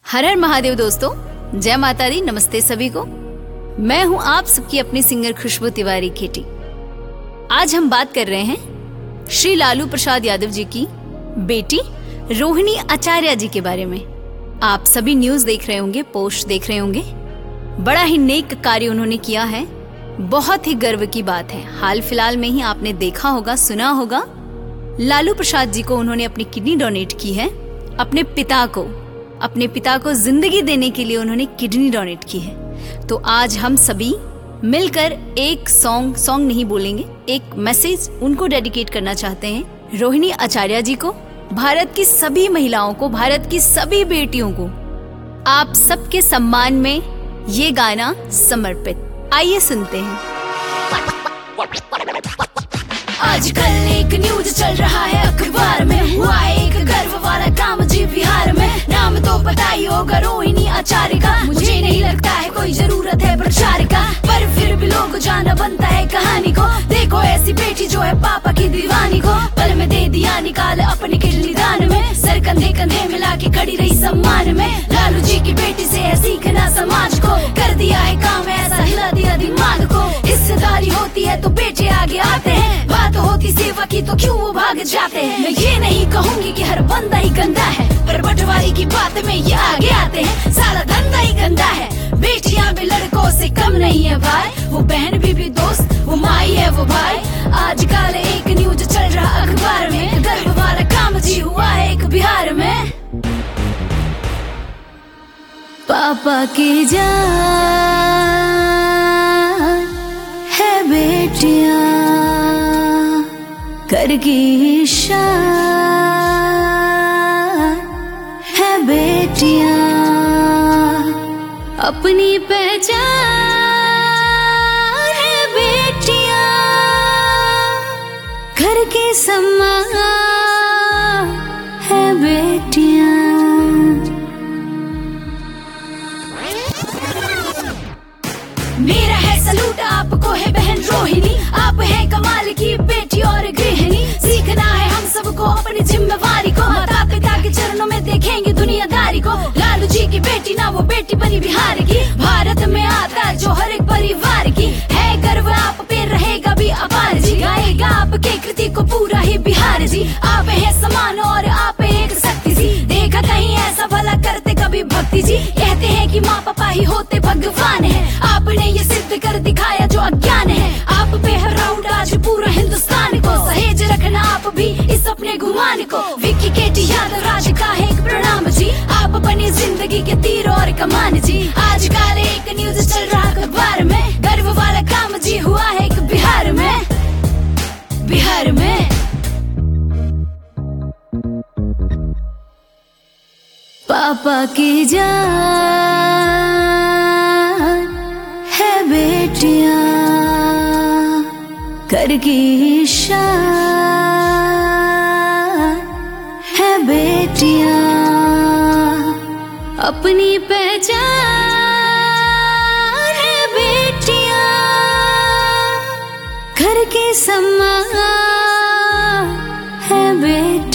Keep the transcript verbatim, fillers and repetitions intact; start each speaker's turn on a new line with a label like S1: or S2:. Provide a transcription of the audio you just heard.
S1: हर हर महादेव दोस्तों, जय माता दी। नमस्ते सभी को। मैं हूं आप सबकी अपनी सिंगर खुशबू तिवारी केटी। आज हम बात कर रहे हैं श्री लालू प्रसाद यादव जी की बेटी रोहिणी आचार्य जी के बारे में। आप सभी न्यूज देख रहे होंगे, पोस्ट देख रहे होंगे। बड़ा ही नेक कार्य उन्होंने किया है, बहुत ही गर्व की बात है। हाल फिलहाल में ही आपने देखा होगा, सुना होगा, लालू प्रसाद जी को उन्होंने अपनी किडनी डोनेट की है। अपने पिता को अपने पिता को जिंदगी देने के लिए उन्होंने किडनी डोनेट की है। तो आज हम सभी मिलकर एक सॉन्ग सॉन्ग नहीं बोलेंगे, एक मैसेज उनको डेडिकेट करना चाहते हैं, रोहिणी आचार्य जी को, भारत की सभी महिलाओं को, भारत की सभी बेटियों को। आप सबके सम्मान में ये गाना समर्पित। आइए सुनते हैं।
S2: आजकल एक न्यूज चल रहा है अखबार में, हुआ एक गर्व वाला काम जी बिहार में। नाम तो पता ही होगा रोहिणी आचार्य का, मुझे नहीं लगता है कोई जरूरत है प्रचार का, पर फिर भी लोग जाना बनता है कहानी को। देखो ऐसी बेटी जो है पापा की दीवानी को, पल में दे दिया निकाल अपनी किडनी दान में। सर कंधे कंधे मिला के खड़ी रही सम्मान में। लालू जी की बेटी से है सीखना समाज को, कर दिया है काम ऐसा हिला दिया दिमाग को। हिस्सेदारी होती है तो बेटे आगे आते हैं, बात होती सेवा की तो क्यों वो भाग जाते हैं। मैं ये नहीं कहूंगी कि हर बंदा ही गंदा है, पर बंटवारी की बात में ये आगे आते हैं। सारा धंधा ही गंदा है, बेटियां भी लड़कों से कम नहीं है भाई। वो बहन भी भी दोस्त, वो माई है वो भाई। आजकल एक न्यूज चल रहा अखबार में, गर्व वाला काम जी हुआ है एक बिहार में।
S1: पापा की जान है बेटियां करगी शान है बेटियां, अपनी पहचान है बेटियां, घर के सम्मान है बेटियां।
S2: मेरा है सलूट आपको है बहन रोहिणी, आप है कमाल की बेटी और गृहिणी। सीखना है हम सबको अपनी जिम्मेवारी को, माता पिता के चरणों में देखेंगे दुनियादारी को। लालू जी की बेटी ना वो बेटी बनी बिहार की, भारत में आता जो हर एक परिवार की। है गर्व आप पे रहेगा भी अपार जी, गाएगा आपके कृति को पूरा ही बिहार जी। आप है समान और आप एक शक्ति जी, देखा कहीं ऐसा भला करते कभी भक्ति जी। कहते हैं कि माँ पापा ही होते भगवान है, आपने ये सिद्ध कर दिखाया जो अज्ञान है। आप पे है प्राउड आज पूरा हिंदुस्तान को, सहेज रखना आप भी इस अपने गुमान को। विक्की केटी यादव राज का है एक प्रणाम जी, आप बनी जिंदगी के तीर और कमान जी। आजकल एक न्यूज चल रहा अखबार में, गर्व वाला काम जी हुआ है एक बिहार में, बिहार में।
S1: पापा की जान है बेटियां करगी शान है बेटियां, अपनी पहचान है बेटियां, घर के सम्मान है बेटियां।